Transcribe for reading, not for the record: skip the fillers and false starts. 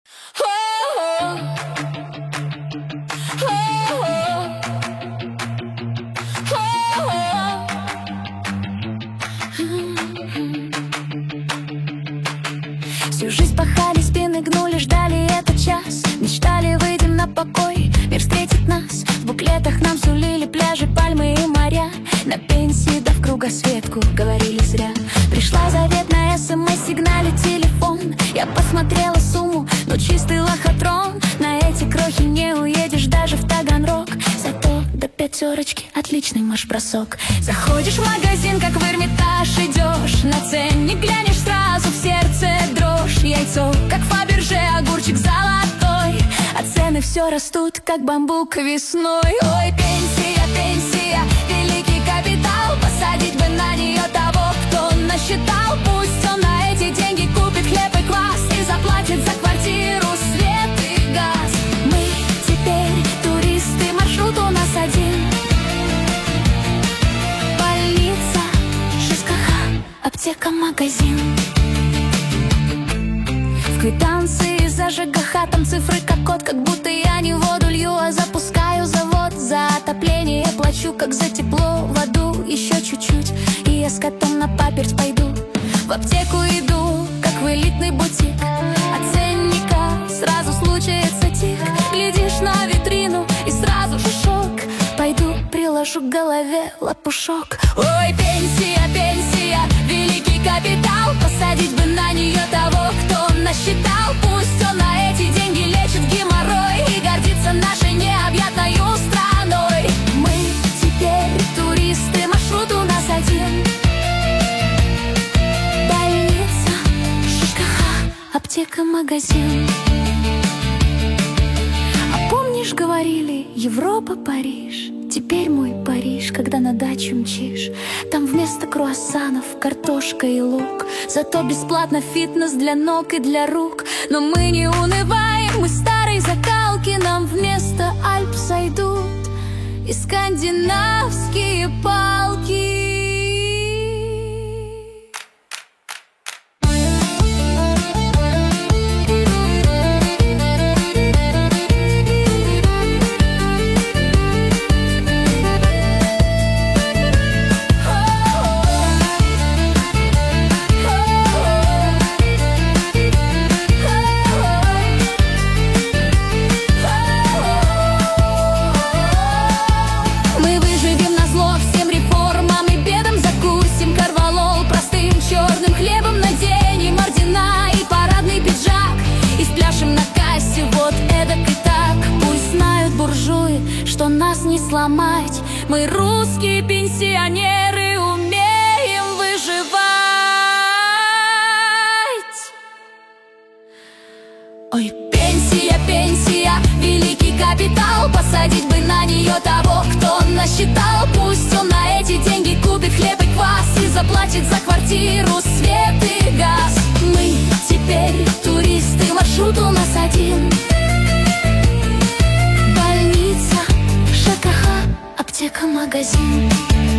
Всю жизнь пахали, спины гнули, ждали этот час. Мечтали, выйдем на покой, мир встретит нас. В буклетах нам сулили пляжи, пальмы и моря. На пенсии да в кругосветку говорили зря. Пришла заветная СМС-сигнале телефон. Я посмотрела сумму, но чистый лохотрон. На эти крохи не уедешь даже в Таганрог. Зато до пятерочки отличный марш-бросок. Заходишь в магазин, как в Эрмитаж идешь. На ценник глянешь, сразу в сердце дрожь. Яйцо, как Фаберже, огурчик золотой. А цены все растут, как бамбук весной. Ой, пенсия, пенсия, великий капитал. Посадить бы на нее того, кто насчитал. Пусть он на эти деньги купит хлеб и квас и заплатит за квартиру, свет и газ. Мы теперь туристы, маршрут у нас один. Больница, ЖКХ, аптека, магазин. В квитанции за ЖКХ там цифры как код. Как будто я не воду лью, а запускаю завод. За отопление плачу, как за тепло, воду. Еще чуть-чуть, и я с котом на паперть пойду. В аптеку иду, как в элитный бутик. От ценника сразу случается тик. Глядишь на витрину, и сразу же шок. Пойду приложу к голове лопушок. Ой, пенсия, пенсия, великий капитал. Посадить бы на нее того, кто насчитал. Пусть он на эти деньги лечит геморрой и гордится нашей необъятной страной. Мы теперь туристы, маршрут у нас один. Больница, ЖКХ, аптека, магазин. А помнишь, говорили, Европа, Париж? Теперь мой Париж, когда на дачу мчишь. Там вместо круассанов картошка и лук. Зато бесплатно фитнес для ног и для рук. Но мы не унываем, мы старой закалки. Нам вместо Альп сойдут и скандинавские палки. Что нас не сломать. Мы русские пенсионеры, умеем выживать. Ой, пенсия, пенсия, великий капитал. Посадить бы на нее того, кто насчитал. Пусть он на эти деньги купит хлеб и квас и заплатит за квартиру, свет и газ. Мы теперь туристы, маршрут у нас один. Больница, ЖКХ, аптека, магазин.